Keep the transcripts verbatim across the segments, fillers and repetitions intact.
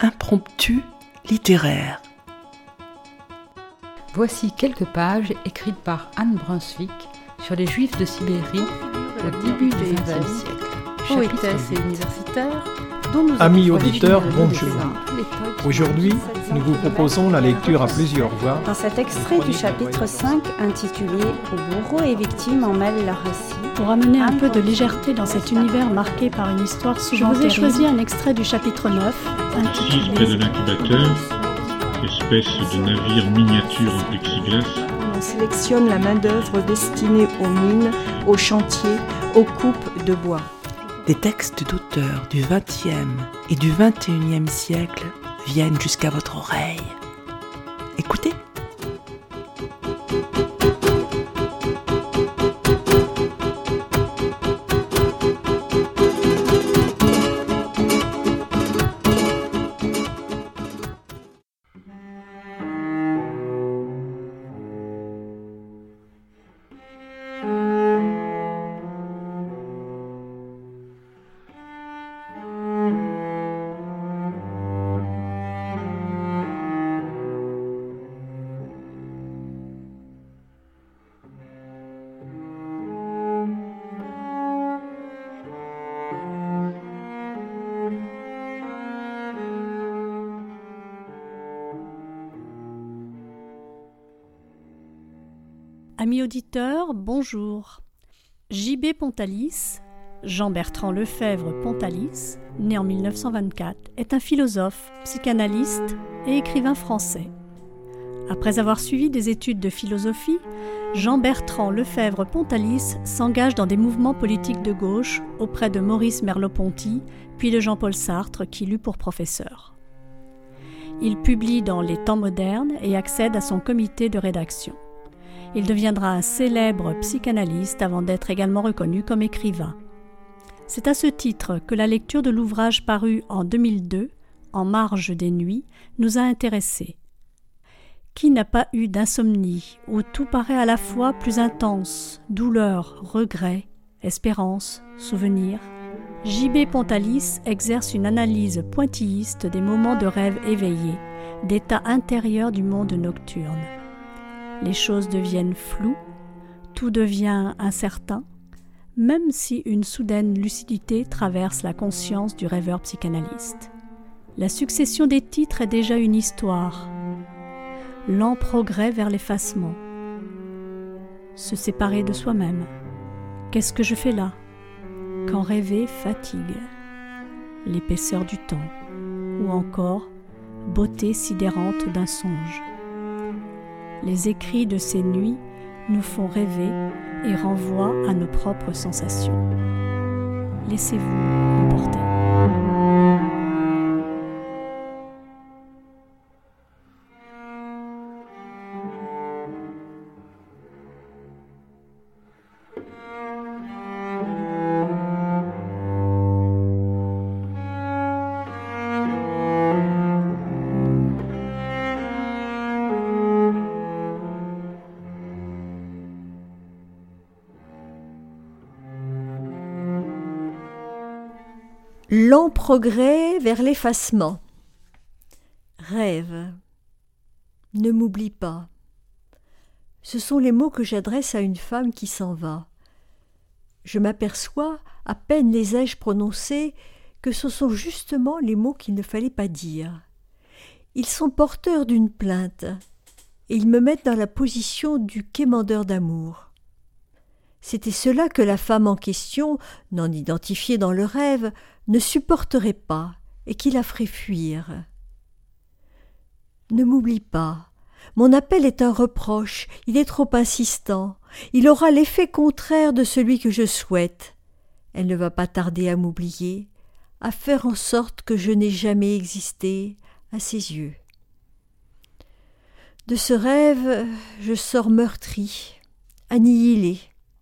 impromptu littéraire. Voici quelques pages écrites par Anne Brunswick sur les Juifs de Sibérie au début du vingtième siècle. Poétesse et universitaire. Amis auditeurs, bonjour. Aujourd'hui, nous vous proposons la lecture à plusieurs voix. Dans cet extrait du chapitre cinq intitulé « Où bourreaux et victimes en mêlent leur récit », pour amener un peu de légèreté dans cet univers marqué par une histoire souvent terrible, je vous ai choisi un extrait du chapitre neuf intitulé « Assise près de l'incubateur, espèce de navire miniature en plexiglas ». On sélectionne la main-d'œuvre destinée aux mines, aux chantiers, aux coupes de bois. Des textes d'auteurs du vingtième et du vingt et unième siècle viennent jusqu'à votre oreille. Écoutez. Amis auditeurs, bonjour. J B Pontalis, Jean-Bertrand Lefebvre Pontalis, né en mille neuf cent vingt-quatre, est un philosophe, psychanalyste et écrivain français. Après avoir suivi des études de philosophie, Jean-Bertrand Lefebvre Pontalis s'engage dans des mouvements politiques de gauche auprès de Maurice Merleau-Ponty, puis de Jean-Paul Sartre, qui l'eut pour professeur. Il publie dans Les Temps modernes et accède à son comité de rédaction. Il deviendra un célèbre psychanalyste avant d'être également reconnu comme écrivain. C'est à ce titre que la lecture de l'ouvrage paru en deux mille deux, En marge des nuits, nous a intéressés. Qui n'a pas eu d'insomnie, où tout paraît à la fois plus intense, douleur, regret, espérance, souvenir? J B Pontalis exerce une analyse pointilliste des moments de rêve éveillés, d'état intérieur du monde nocturne. Les choses deviennent floues, tout devient incertain, même si une soudaine lucidité traverse la conscience du rêveur psychanalyste. La succession des titres est déjà une histoire. Lent progrès vers l'effacement. Se séparer de soi-même. Qu'est-ce que je fais là? Quand rêver fatigue. L'épaisseur du temps. Ou encore, beauté sidérante d'un songe. Les écrits de ces nuits nous font rêver et renvoient à nos propres sensations. Laissez-vous emporter. Lent progrès vers l'effacement. Rêve. Ne m'oublie pas. Ce sont les mots que j'adresse à une femme qui s'en va. Je m'aperçois, à peine les ai-je prononcés, que ce sont justement les mots qu'il ne fallait pas dire. Ils sont porteurs d'une plainte, et ils me mettent dans la position du quémandeur d'amour. C'était cela que la femme en question, non identifiée dans le rêve, ne supporterait pas et qui la ferait fuir. Ne m'oublie pas. Mon appel est un reproche, il est trop insistant. Il aura l'effet contraire de celui que je souhaite. Elle ne va pas tarder à m'oublier, à faire en sorte que je n'ai jamais existé à ses yeux. De ce rêve, je sors meurtri, annihilé.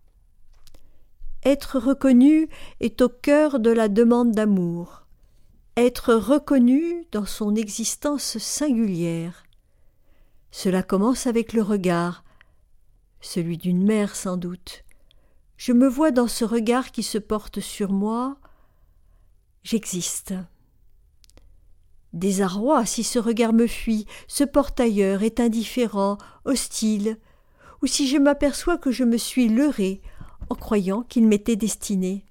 Être reconnu est au cœur de la demande d'amour. Être reconnu dans son existence singulière. Cela commence avec le regard, celui d'une mère sans doute. Je me vois dans ce regard qui se porte sur moi. J'existe. Désarroi si ce regard me fuit, se porte ailleurs, est indifférent, hostile, ou si je m'aperçois que je me suis leurrée en croyant qu'il m'était destiné.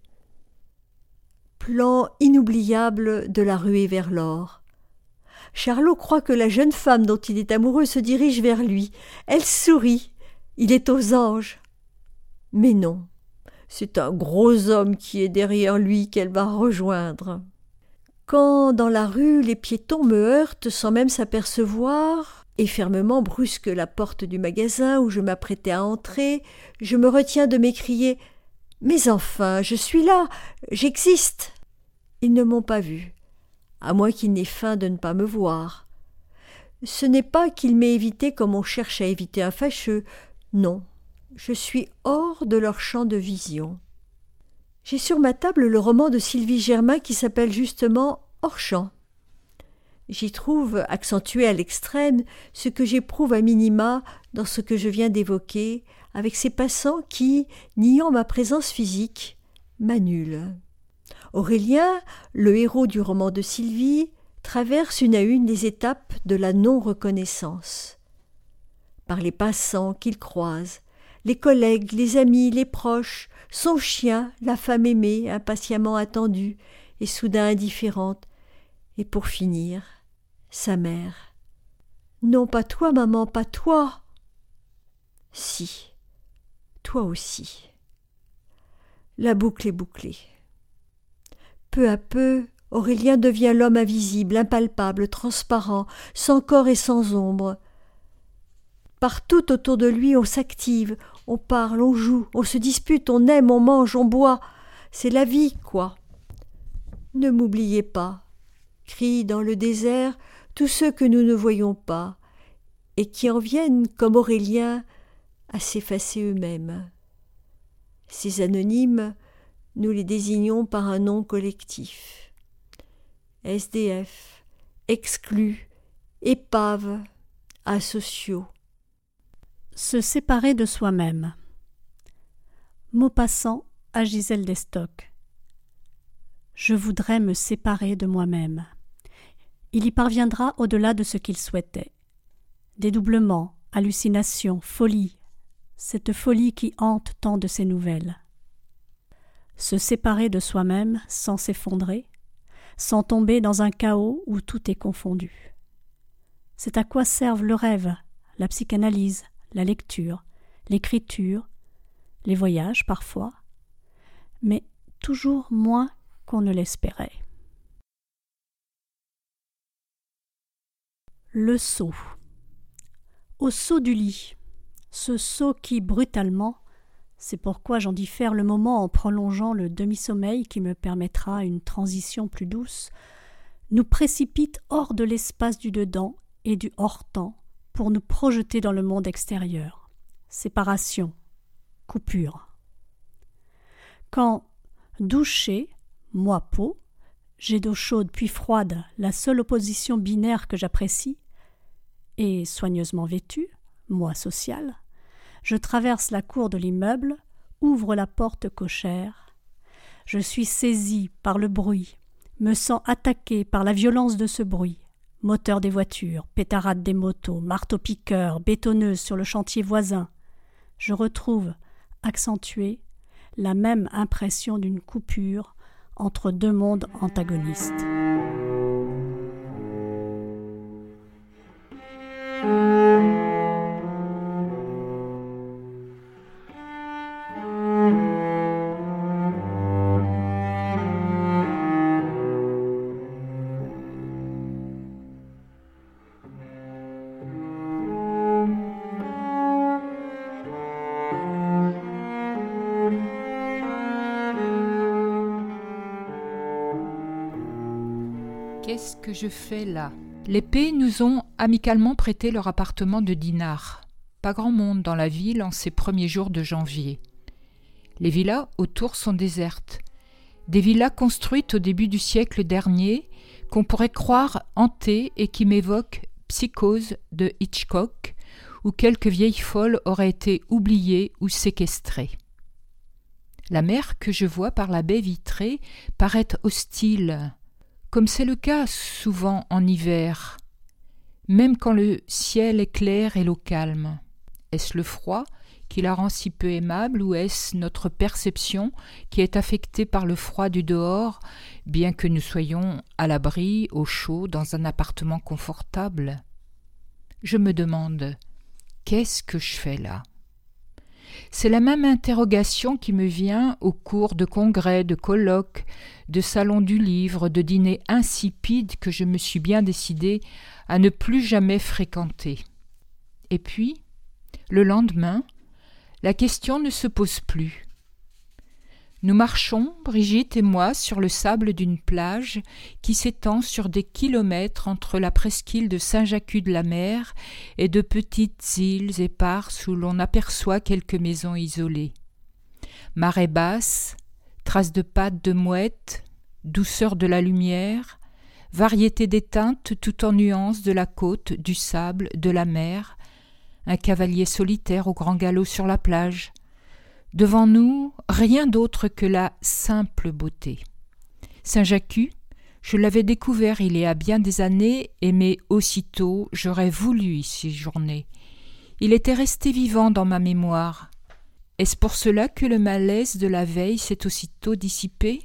Plan inoubliable de la ruée vers l'or. Charlot croit que la jeune femme dont il est amoureux se dirige vers lui. Elle sourit. Il est aux anges. Mais non, c'est un gros homme qui est derrière lui qu'elle va rejoindre. Quand, dans la rue, les piétons me heurtent sans même s'apercevoir et fermement brusquent la porte du magasin où je m'apprêtais à entrer, je me retiens de m'écrier « Mais enfin, je suis là, j'existe !» Ils ne m'ont pas vu, à moins qu'ils n'aient feint de ne pas me voir. Ce n'est pas qu'ils m'aient évité comme on cherche à éviter un fâcheux, non, je suis hors de leur champ de vision. J'ai sur ma table le roman de Sylvie Germain qui s'appelle justement « Hors champ ». J'y trouve, accentué à l'extrême, ce que j'éprouve à minima dans ce que je viens d'évoquer, avec ces passants qui, niant ma présence physique, m'annulent. Aurélien, le héros du roman de Sylvie, traverse une à une les étapes de la non-reconnaissance. Par les passants qu'il croise, les collègues, les amis, les proches, son chien, la femme aimée, impatiemment attendue et soudain indifférente, et pour finir, sa mère. Non, pas toi, maman, pas toi. Si, toi aussi. La boucle est bouclée. Peu à peu, Aurélien devient l'homme invisible, impalpable, transparent, sans corps et sans ombre. Partout autour de lui, on s'active, on parle, on joue, on se dispute, on aime, on mange, on boit. C'est la vie, quoi. Ne m'oubliez pas, crient dans le désert tous ceux que nous ne voyons pas, et qui en viennent, comme Aurélien, à s'effacer eux-mêmes. Ces anonymes, nous les désignons par un nom collectif. S D F, exclus, épaves, asociaux. Se séparer de soi-même. Maupassant à Gisèle d'Estoc. Je voudrais me séparer de moi-même. Il y parviendra au-delà de ce qu'il souhaitait. Dédoublement, hallucination, folie, cette folie qui hante tant de ses nouvelles. Se séparer de soi-même sans s'effondrer, sans tomber dans un chaos où tout est confondu. C'est à quoi servent le rêve, la psychanalyse, la lecture, l'écriture, les voyages parfois, mais toujours moins qu'on ne l'espérait. Le saut. Au saut du lit, ce saut qui, brutalement, c'est pourquoi j'en diffère le moment en prolongeant le demi-sommeil qui me permettra une transition plus douce, nous précipite hors de l'espace du dedans et du hors-temps pour nous projeter dans le monde extérieur. Séparation, coupure. Quand, douché, moi peau, jet d'eau chaude puis froide, la seule opposition binaire que j'apprécie, et soigneusement vêtu, moi social, je traverse la cour de l'immeuble, ouvre la porte cochère. Je suis saisi par le bruit, me sens attaqué par la violence de ce bruit. Moteur des voitures, pétarade des motos, marteau-piqueur, bétonneuse sur le chantier voisin. Je retrouve, accentuée, la même impression d'une coupure entre deux mondes antagonistes. Qu'est-ce que je fais là ? Les P nous ont amicalement prêté leur appartement de Dinard. Pas grand monde dans la ville en ces premiers jours de janvier. Les villas autour sont désertes. Des villas construites au début du siècle dernier, qu'on pourrait croire hantées et qui m'évoquent Psychose de Hitchcock, où quelques vieilles folles auraient été oubliées ou séquestrées. La mer que je vois par la baie vitrée paraît hostile, comme c'est le cas souvent en hiver, même quand le ciel est clair et l'eau calme. Est-ce le froid qui la rend si peu aimable, ou est-ce notre perception qui est affectée par le froid du dehors, bien que nous soyons à l'abri, au chaud, dans un appartement confortable? Je me demande, qu'est-ce que je fais là? C'est la même interrogation qui me vient au cours de congrès, de colloques, de salons du livre, de dîners insipides que je me suis bien décidée à ne plus jamais fréquenter. Et puis, le lendemain, la question ne se pose plus. Nous marchons, Brigitte et moi, sur le sable d'une plage qui s'étend sur des kilomètres entre la presqu'île de Saint-Jacques-de-la-Mer et de petites îles éparses où l'on aperçoit quelques maisons isolées. Marée basse, traces de pattes de mouettes, douceur de la lumière, variété des teintes tout en nuances de la côte, du sable, de la mer, un cavalier solitaire au grand galop sur la plage. Devant nous, rien d'autre que la simple beauté. Saint-Jacques, je l'avais découvert il y a bien des années, et mais aussitôt j'aurais voulu y séjourner. Il était resté vivant dans ma mémoire. Est-ce pour cela que le malaise de la veille s'est aussitôt dissipé?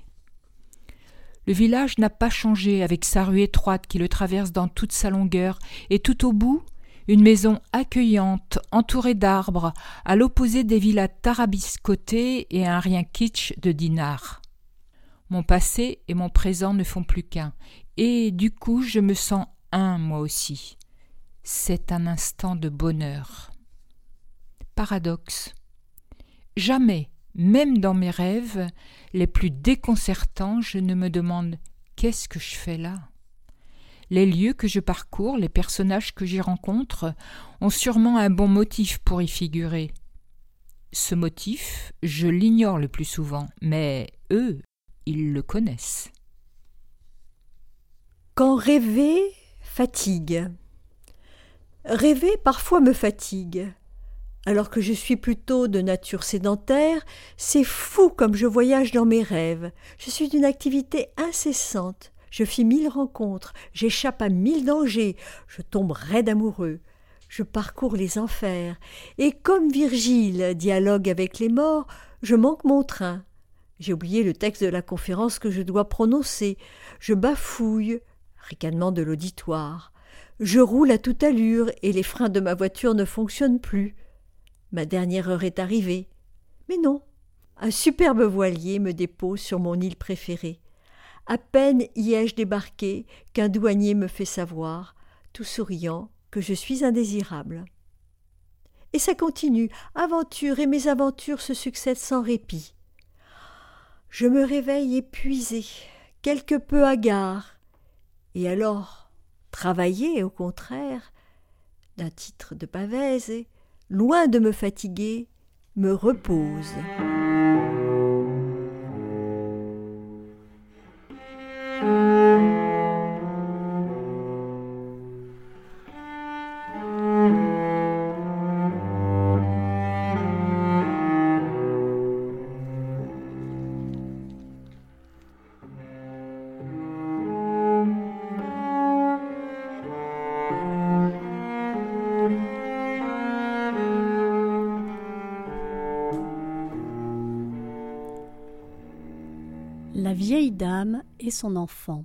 Le village n'a pas changé avec sa rue étroite qui le traverse dans toute sa longueur, et tout au bout, une maison accueillante, entourée d'arbres, à l'opposé des villas tarabiscotées et un rien kitsch de dinars. Mon passé et mon présent ne font plus qu'un, et du coup je me sens un moi aussi. C'est un instant de bonheur. Paradoxe. Jamais, même dans mes rêves les plus déconcertants, je ne me demande « qu'est-ce que je fais là ?» Les lieux que je parcours, les personnages que j'y rencontre, ont sûrement un bon motif pour y figurer. Ce motif, je l'ignore le plus souvent, mais eux, ils le connaissent. Quand rêver fatigue. Rêver parfois me fatigue. Alors que je suis plutôt de nature sédentaire, c'est fou comme je voyage dans mes rêves. Je suis d'une activité incessante. Je fis mille rencontres, j'échappe à mille dangers, je tombe raide amoureux, je parcours les enfers, et comme Virgile dialogue avec les morts, je manque mon train. J'ai oublié le texte de la conférence que je dois prononcer, je bafouille, ricanement de l'auditoire, je roule à toute allure et les freins de ma voiture ne fonctionnent plus. Ma dernière heure est arrivée. Mais non, un superbe voilier me dépose sur mon île préférée. À peine y ai-je débarqué qu'un douanier me fait savoir, tout souriant, que je suis indésirable. Et ça continue, aventures et mésaventures se succèdent sans répit. Je me réveille épuisée, quelque peu hagard. Et alors, travailler, au contraire, d'un titre de pavèse, loin de me fatiguer, me repose. La vieille dame et son enfant.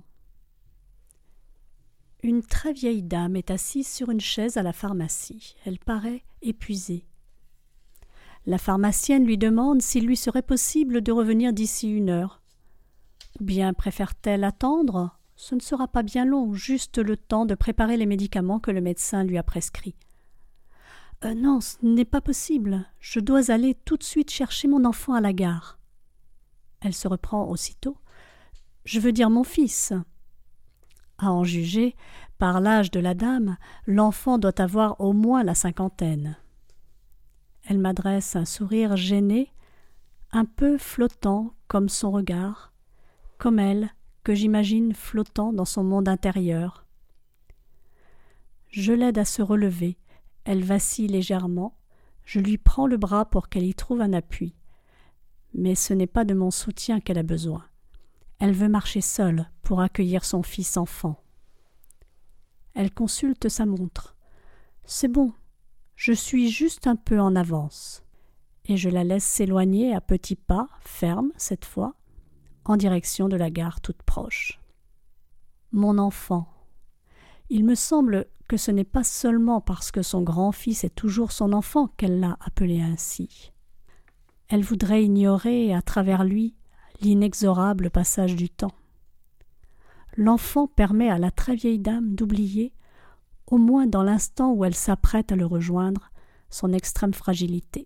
Une très vieille dame est assise sur une chaise à la pharmacie. Elle paraît épuisée. La pharmacienne lui demande s'il lui serait possible de revenir d'ici une heure. Ou bien préfère-t-elle attendre? Ce ne sera pas bien long, juste le temps de préparer les médicaments que le médecin lui a prescrits. Euh, non, ce n'est pas possible. Je dois aller tout de suite chercher mon enfant à la gare. Elle se reprend aussitôt. Je veux dire mon fils. À en juger, par l'âge de la dame, l'enfant doit avoir au moins la cinquantaine. Elle m'adresse un sourire gêné, un peu flottant comme son regard, comme elle, que j'imagine flottant dans son monde intérieur. Je l'aide à se relever, elle vacille légèrement, je lui prends le bras pour qu'elle y trouve un appui. Mais ce n'est pas de mon soutien qu'elle a besoin. Elle veut marcher seule pour accueillir son fils enfant. Elle consulte sa montre. C'est bon, je suis juste un peu en avance. Et je la laisse s'éloigner à petits pas, fermes cette fois, en direction de la gare toute proche. Mon enfant. Il me semble que ce n'est pas seulement parce que son grand-fils est toujours son enfant qu'elle l'a appelé ainsi. Elle voudrait ignorer à travers lui l'inexorable passage du temps. L'enfant permet à la très vieille dame d'oublier, au moins dans l'instant où elle s'apprête à le rejoindre, son extrême fragilité.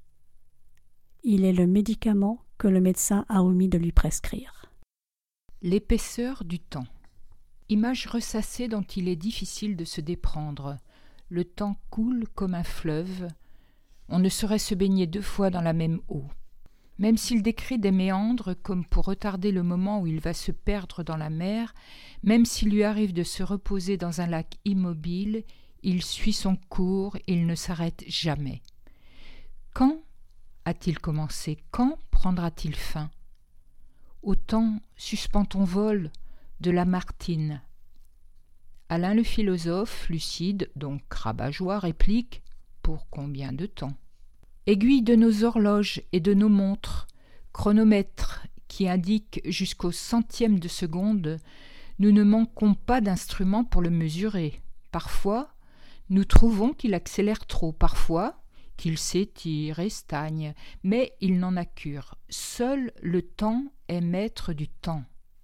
Il est le médicament que le médecin a omis de lui prescrire. L'épaisseur du temps. Image ressassée dont il est difficile de se déprendre. Le temps coule comme un fleuve. On ne saurait se baigner deux fois dans la même eau. Même s'il décrit des méandres comme pour retarder le moment où il va se perdre dans la mer, même s'il lui arrive de se reposer dans un lac immobile, il suit son cours, il ne s'arrête jamais. Quand a-t-il commencé? Quand prendra-t-il fin? Autant suspends ton vol de Lamartine. Alain le philosophe, lucide, donc rabat-joie, réplique « Pour combien de temps ?» Aiguille de nos horloges et de nos montres, chronomètres qui indiquent jusqu'au centième de seconde, nous ne manquons pas d'instruments pour le mesurer. Parfois, nous trouvons qu'il accélère trop, parfois qu'il s'étire et stagne, mais il n'en a cure. Seul le temps est maître du temps.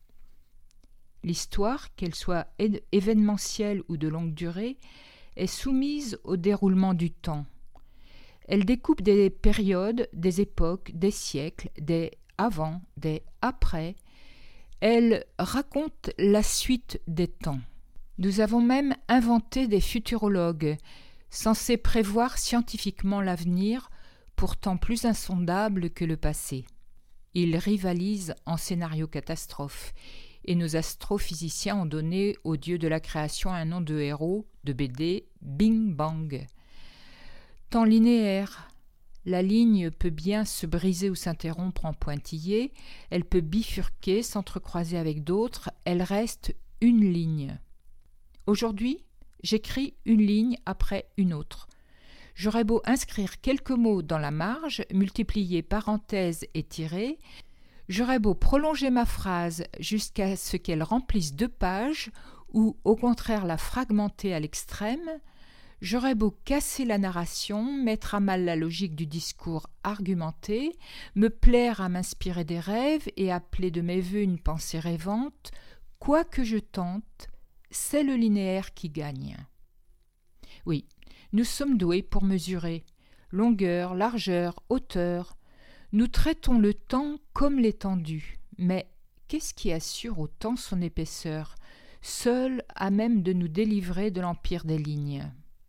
L'histoire, qu'elle soit événementielle ou de longue durée, est soumise au déroulement du temps. Elle découpe des périodes, des époques, des siècles, des avant, des après. Elle raconte la suite des temps. Nous avons même inventé des futurologues, censés prévoir scientifiquement l'avenir, pourtant plus insondable que le passé. Ils rivalisent en scénario catastrophe, et nos astrophysiciens ont donné au dieu de la création un nom de héros, de B D, Bing Bang. Temps linéaire. La ligne peut bien se briser ou s'interrompre en pointillé, elle peut bifurquer, s'entrecroiser avec d'autres, elle reste une ligne. Aujourd'hui, j'écris une ligne après une autre. J'aurais beau inscrire quelques mots dans la marge, multiplier parenthèses et tirer, j'aurais beau prolonger ma phrase jusqu'à ce qu'elle remplisse deux pages, ou au contraire la fragmenter à l'extrême, j'aurais beau casser la narration, mettre à mal la logique du discours argumenté, me plaire à m'inspirer des rêves et appeler de mes voeux une pensée rêvante, quoi que je tente, c'est le linéaire qui gagne. Oui, nous sommes doués pour mesurer longueur, largeur, hauteur. Nous traitons le temps comme l'étendue, mais qu'est-ce qui assure au temps son épaisseur, seul à même de nous délivrer de l'empire des lignes?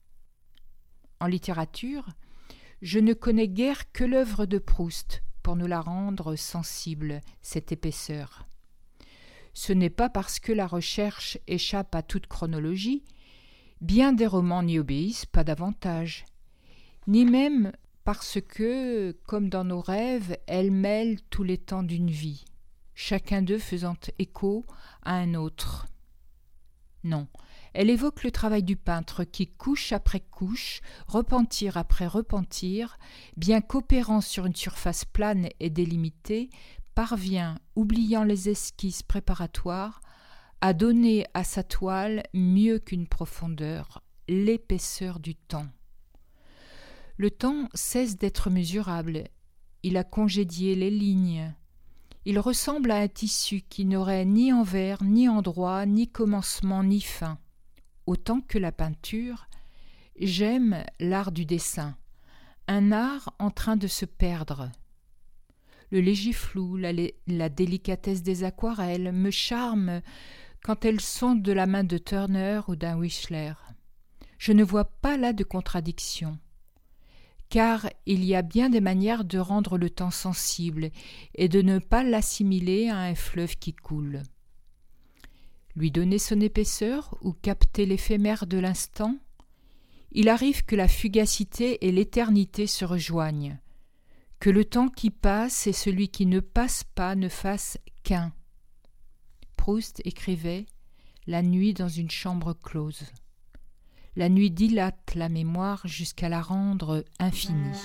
En littérature, je ne connais guère que l'œuvre de Proust pour nous la rendre sensible, cette épaisseur. Ce n'est pas parce que la recherche échappe à toute chronologie, bien des romans n'y obéissent pas davantage, ni même parce que, comme dans nos rêves, elle mêle tous les temps d'une vie, chacun d'eux faisant écho à un autre. Non, elle évoque le travail du peintre qui, couche après couche, repentir après repentir, bien qu'opérant sur une surface plane et délimitée, parvient, oubliant les esquisses préparatoires, à donner à sa toile mieux qu'une profondeur, l'épaisseur du temps. Le temps cesse d'être mesurable, il a congédié les lignes. Il ressemble à un tissu qui n'aurait ni envers, ni endroit, ni commencement, ni fin. Autant que la peinture, j'aime l'art du dessin, un art en train de se perdre. Le léger flou, la, la délicatesse des aquarelles me charment quand elles sont de la main de Turner ou d'un Whistler. Je ne vois pas là de contradiction, car il y a bien des manières de rendre le temps sensible et de ne pas l'assimiler à un fleuve qui coule. Lui donner son épaisseur ou capter l'éphémère de l'instant, il arrive que la fugacité et l'éternité se rejoignent, que le temps qui passe et celui qui ne passe pas ne fassent qu'un. Proust écrivait « La nuit dans une chambre close ». La nuit dilate la mémoire jusqu'à la rendre infinie.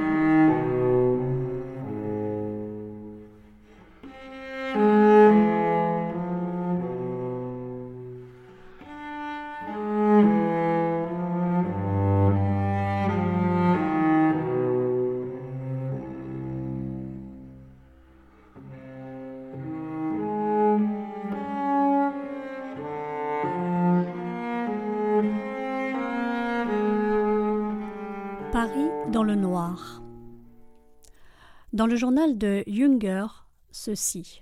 Paris dans le noir. Dans le journal de Jünger, ceci.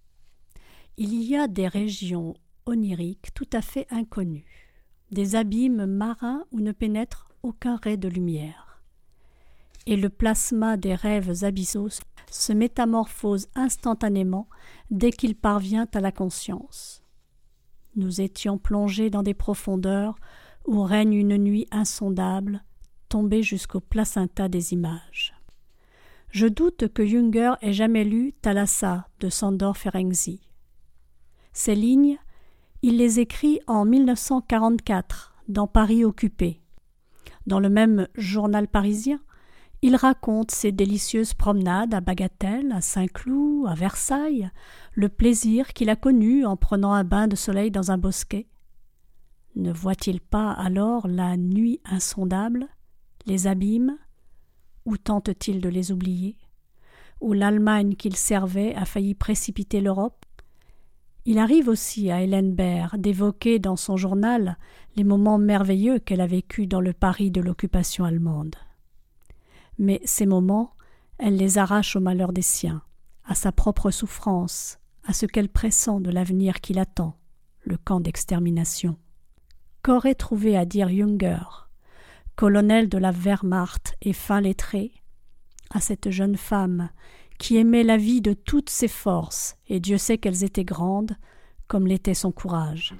Il y a des régions oniriques tout à fait inconnues, des abîmes marins où ne pénètre aucun ray de lumière. Et le plasma des rêves abyssaux se métamorphose instantanément dès qu'il parvient à la conscience. Nous étions plongés dans des profondeurs où règne une nuit insondable, tombée jusqu'au placenta des images. Je doute que Jünger ait jamais lu Thalassa de Sándor Ferenczi. Ces lignes, il les écrit en mille neuf cent quarante-quatre, dans Paris occupé. Dans le même journal parisien, il raconte ses délicieuses promenades à Bagatelle, à Saint-Cloud, à Versailles, le plaisir qu'il a connu en prenant un bain de soleil dans un bosquet. Ne voit-il pas alors la nuit insondable, les abîmes, où tente-t-il de les oublier, où l'Allemagne qu'il servait a failli précipiter l'Europe? Il arrive aussi à Hélène Baird d'évoquer dans son journal les moments merveilleux qu'elle a vécus dans le Paris de l'occupation allemande. Mais ces moments, elle les arrache au malheur des siens, à sa propre souffrance, à ce qu'elle pressent de l'avenir qui l'attend, le camp d'extermination. Qu'aurait trouvé à dire Jünger, colonel de la Wehrmacht et fin lettré, à cette jeune femme qui aimait la vie de toutes ses forces, et Dieu sait qu'elles étaient grandes, comme l'était son courage.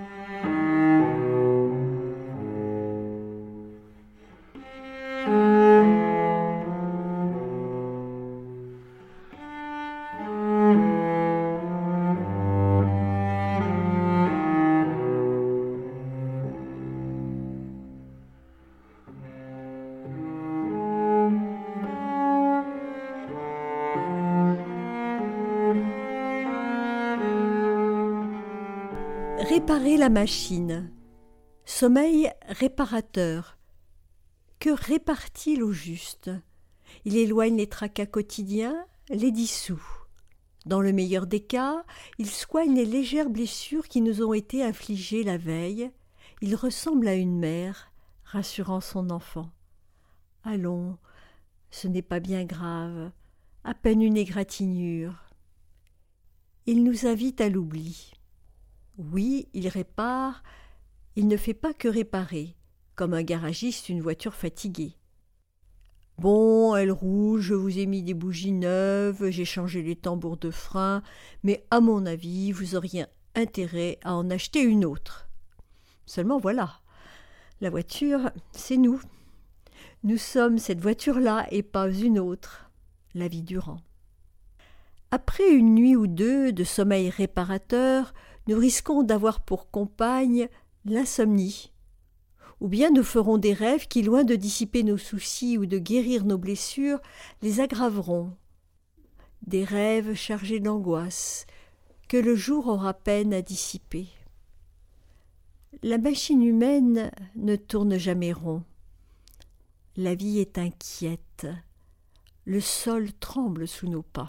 Réparer la machine. Sommeil réparateur. Que répare-t-il au juste? Il éloigne les tracas quotidiens, les dissout. Dans le meilleur des cas, il soigne les légères blessures qui nous ont été infligées la veille. Il ressemble à une mère, rassurant son enfant. Allons, ce n'est pas bien grave, à peine une égratignure. Il nous invite à l'oubli. Oui, il répare, il ne fait pas que réparer, comme un garagiste une voiture fatiguée. Bon, elle roule, je vous ai mis des bougies neuves, j'ai changé les tambours de frein, mais à mon avis, vous auriez intérêt à en acheter une autre. Seulement voilà, la voiture, c'est nous. Nous sommes cette voiture-là et pas une autre, la vie durant. Après une nuit ou deux de sommeil réparateur, nous risquons d'avoir pour compagne l'insomnie. Ou bien nous ferons des rêves qui, loin de dissiper nos soucis ou de guérir nos blessures, les aggraveront. Des rêves chargés d'angoisse, que le jour aura peine à dissiper. La machine humaine ne tourne jamais rond. La vie est inquiète. Le sol tremble sous nos pas.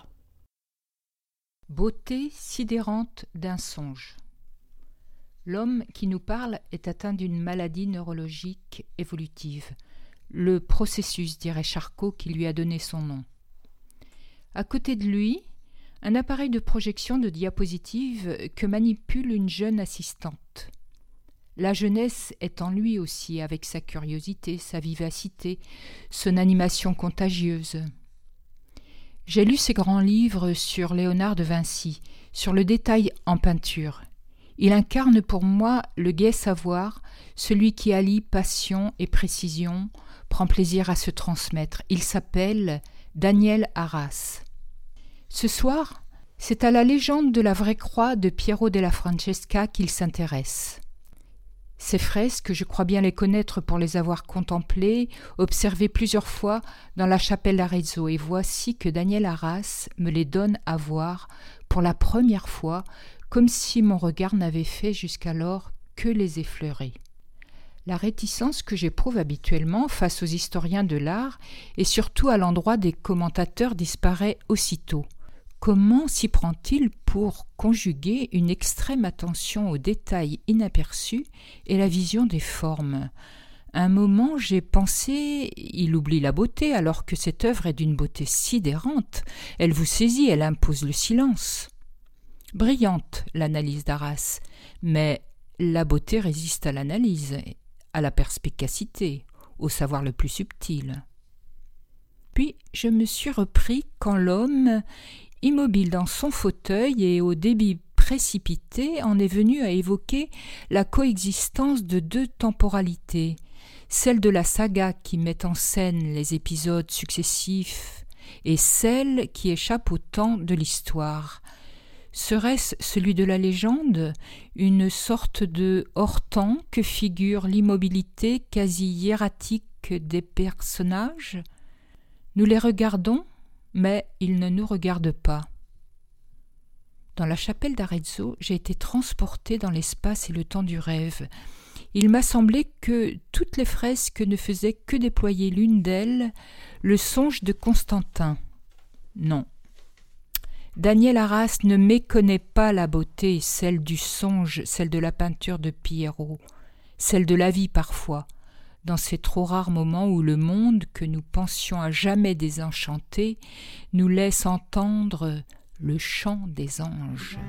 Beauté sidérante d'un songe. L'homme qui nous parle est atteint d'une maladie neurologique évolutive, le processus, dirait Charcot, qui lui a donné son nom. À côté de lui, un appareil de projection de diapositives que manipule une jeune assistante. La jeunesse est en lui aussi, avec sa curiosité, sa vivacité, son animation contagieuse. J'ai lu ses grands livres sur Léonard de Vinci, sur le détail en peinture. Il incarne pour moi le gai savoir, celui qui allie passion et précision, prend plaisir à se transmettre. Il s'appelle Daniel Arras. Ce soir, C'est à la légende de la vraie croix de Piero della Francesca qu'il s'intéresse. Ces fresques, je crois bien les connaître pour les avoir contemplées, observées plusieurs fois dans la chapelle d'Arezzo, et voici que Daniel Arras me les donne à voir pour la première fois, comme si mon regard n'avait fait jusqu'alors que les effleurer. La réticence que j'éprouve habituellement face aux historiens de l'art et surtout à l'endroit des commentateurs disparaît aussitôt. Comment s'y prend-il pour conjuguer une extrême attention aux détails inaperçus et la vision des formes ? Un moment, j'ai pensé, il oublie la beauté alors que cette œuvre est d'une beauté sidérante. Elle vous saisit, elle impose le silence. Brillante, l'analyse d'Arras, mais la beauté résiste à l'analyse, à la perspicacité, au savoir le plus subtil. Puis je me suis repris quand l'homme, immobile dans son fauteuil et au débit précipité, en est venu à évoquer la coexistence de deux temporalités, celle de la saga qui met en scène les épisodes successifs et celle qui échappe au temps de l'histoire. Serait-ce celui de la légende, une sorte de hors-temps que figure l'immobilité quasi hiératique des personnages ? Nous les regardons, mais ils ne nous regardent pas. Dans la chapelle d'Arezzo, j'ai été transporté dans l'espace et le temps du rêve. Il m'a semblé que toutes les fresques ne faisaient que déployer l'une d'elles le songe de Constantin. Non. Daniel Arras ne méconnaît pas la beauté, celle du songe, celle de la peinture de Piero, celle de la vie parfois, dans ces trop rares moments où le monde, que nous pensions à jamais désenchanté, nous laisse entendre le chant des anges.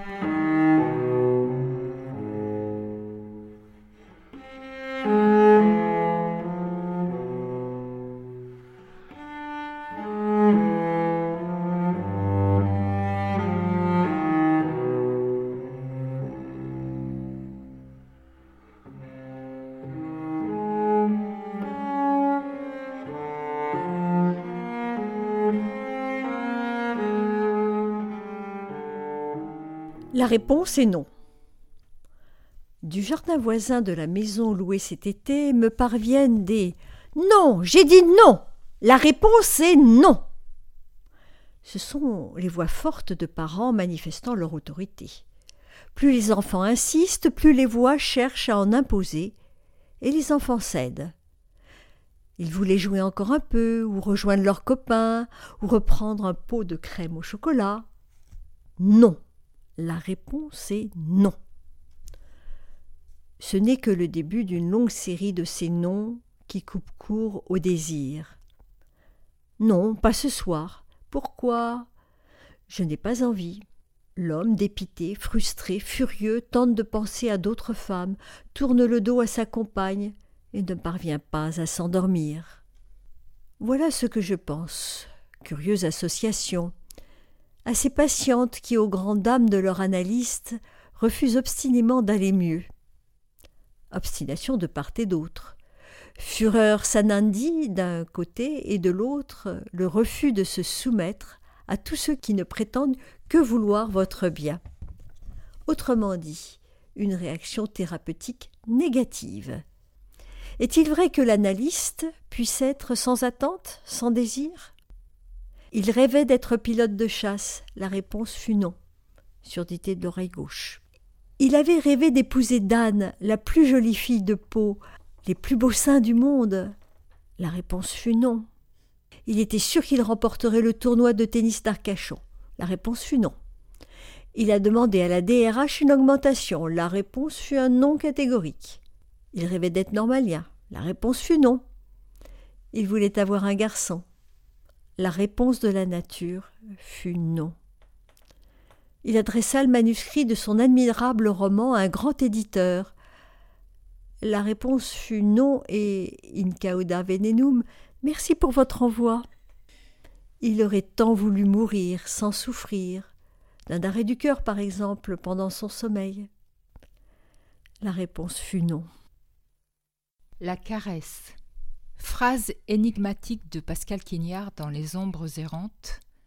La réponse est non. Du jardin voisin de la maison louée cet été me parviennent des « Non, j'ai dit non ! La réponse est non !» Ce sont les voix fortes de parents manifestant leur autorité. Plus les enfants insistent, plus les voix cherchent à en imposer, et les enfants cèdent. Ils voulaient jouer encore un peu, ou rejoindre leurs copains, ou reprendre un pot de crème au chocolat. Non. La réponse est non. Ce n'est que le début d'une longue série de ces noms qui coupent court au désir. Non, pas ce soir. Pourquoi ? Je n'ai pas envie. L'homme, dépité, frustré, furieux, tente de penser à d'autres femmes, tourne le dos à sa compagne et ne parvient pas à s'endormir. Voilà ce que je pense. Curieuse association. À ces patientes qui, aux grandes dames de leur analyste, refusent obstinément d'aller mieux. Obstination de part et d'autre. Fureur Sanandi d'un côté et de l'autre, le refus de se soumettre à tous ceux qui ne prétendent que vouloir votre bien. Autrement dit, une réaction thérapeutique négative. Est-il vrai que l'analyste puisse être sans attente, sans désir ? Il rêvait d'être pilote de chasse. La réponse fut non. Surdité de l'oreille gauche. Il avait rêvé d'épouser Dan, la plus jolie fille de Pau, les plus beaux seins du monde. La réponse fut non. Il était sûr qu'il remporterait le tournoi de tennis d'Arcachon. La réponse fut non. Il a demandé à la D R H une augmentation. La réponse fut un non catégorique. Il rêvait d'être normalien. La réponse fut non. Il voulait avoir un garçon. La réponse de la nature fut non. Il adressa le manuscrit de son admirable roman à un grand éditeur. La réponse fut non et in cauda venenum, merci pour votre envoi. Il aurait tant voulu mourir sans souffrir, d'un arrêt du cœur par exemple, pendant son sommeil. La réponse fut non. La caresse. Phrase énigmatique de Pascal Quignard dans Les ombres errantes.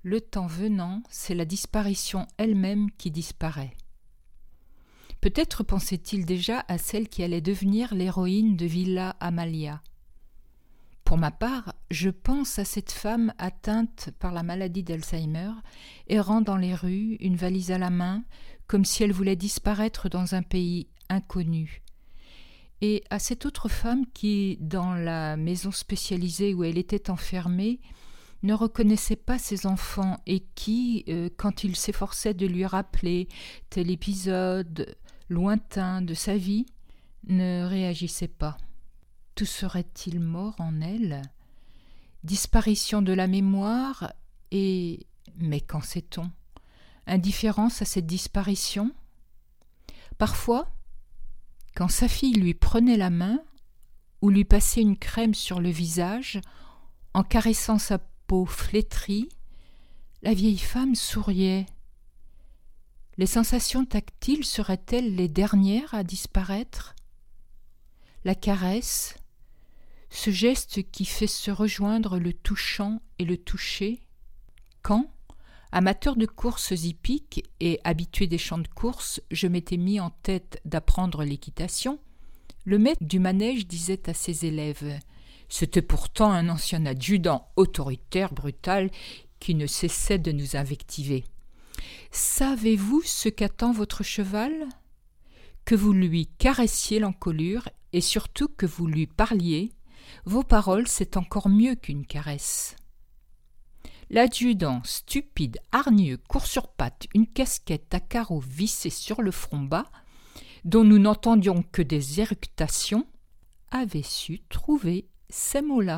le temps venant, c'est la disparition elle-même qui disparaît. Peut-être pensait-il déjà à celle qui allait devenir l'héroïne de Villa Amalia. Pour ma part, je pense à cette femme atteinte par la maladie d'Alzheimer, errant dans les rues, une valise à la main, comme si elle voulait disparaître dans un pays inconnu. Et à cette autre femme qui, dans la maison spécialisée où elle était enfermée, ne reconnaissait pas ses enfants et qui, euh, quand il s'efforçait de lui rappeler tel épisode lointain de sa vie, ne réagissait pas. Tout serait-il mort en elle? Disparition de la mémoire et... Mais qu'en sait-on? Indifférence à cette disparition? Parfois, quand sa fille lui prenait la main ou lui passait une crème sur le visage, en caressant sa peau flétrie, la vieille femme souriait. Les sensations tactiles seraient-elles les dernières à disparaître? La caresse, ce geste qui fait se rejoindre le touchant et le toucher, quand, amateur de courses hippiques et habitué des champs de course, je m'étais mis en tête d'apprendre l'équitation, le maître du manège disait à ses élèves « C'était pourtant un ancien adjudant autoritaire, brutal, qui ne cessait de nous invectiver. Savez-vous ce qu'attend votre cheval ? Que vous lui caressiez l'encolure et surtout que vous lui parliez. Vos paroles, c'est encore mieux qu'une caresse. » L'adjudant, stupide, hargneux, court sur pattes, une casquette à carreaux vissée sur le front bas, dont nous n'entendions que des éructations, avait su trouver ces mots-là.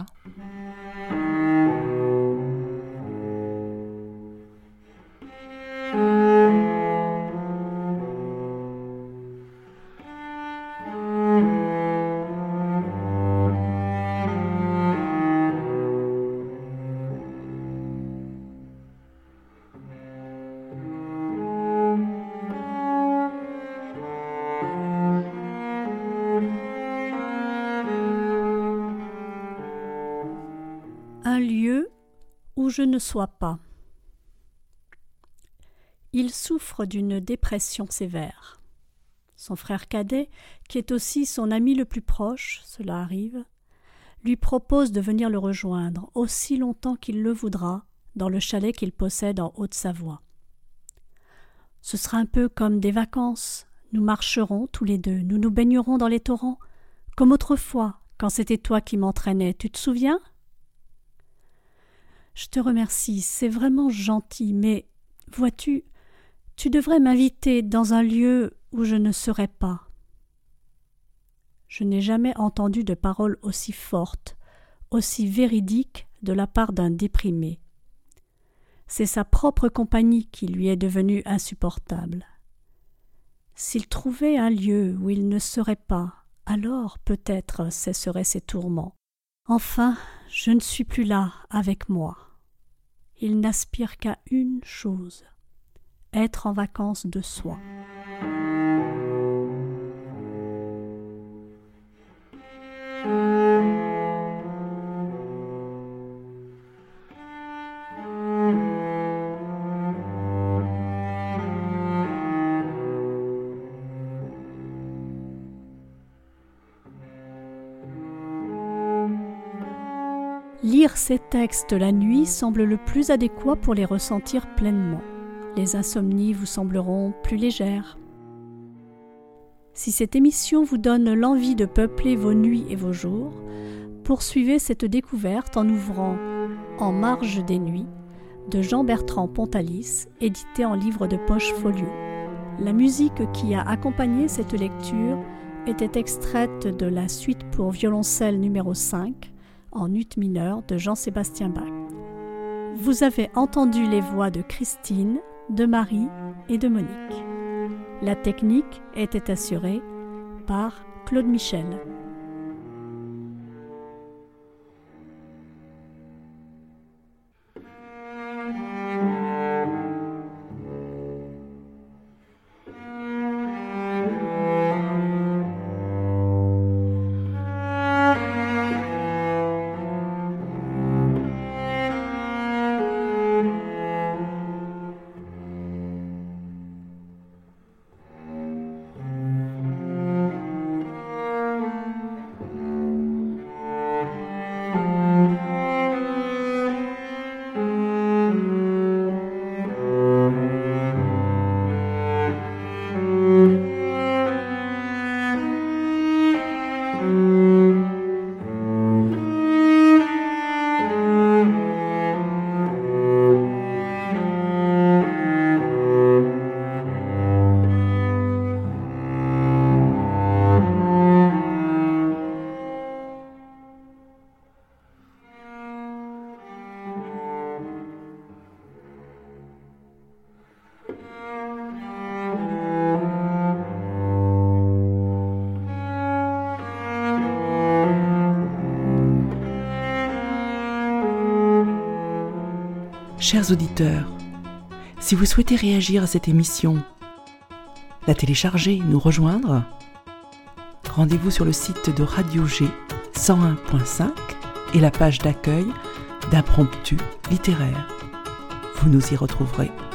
Un lieu où je ne sois pas. Il souffre d'une dépression sévère. Son frère cadet, qui est aussi son ami le plus proche, cela arrive, lui propose de venir le rejoindre aussi longtemps qu'il le voudra dans le chalet qu'il possède en Haute-Savoie. Ce sera un peu comme des vacances. Nous marcherons tous les deux, nous nous baignerons dans les torrents, comme autrefois, quand c'était toi qui m'entraînais, tu te souviens ? Je te remercie, c'est vraiment gentil, mais, vois-tu, tu devrais m'inviter dans un lieu où je ne serai pas. Je n'ai jamais entendu de paroles aussi fortes, aussi véridiques de la part d'un déprimé. C'est sa propre compagnie qui lui est devenue insupportable. S'il trouvait un lieu où il ne serait pas, alors peut-être cesseraient ses tourments. Enfin, je ne suis plus là avec moi. Il n'aspire qu'à une chose, être en vacances de soi. Lire ces textes la nuit semble le plus adéquat pour les ressentir pleinement. Les insomnies vous sembleront plus légères. Si cette émission vous donne l'envie de peupler vos nuits et vos jours, poursuivez cette découverte en ouvrant « En marge des nuits » de Jean-Bertrand Pontalis, édité en livre de poche folio. La musique qui a accompagné cette lecture était extraite de la suite pour violoncelle numéro cinq, en ut mineur de Jean-Sébastien Bach. Vous avez entendu les voix de Christine, de Marie et de Monique. La technique était assurée par Claude Michel. Chers auditeurs, si vous souhaitez réagir à cette émission, la télécharger, nous rejoindre, rendez-vous sur le site de Radio G cent un point cinq et la page d'accueil d'Impromptu littéraire. Vous nous y retrouverez.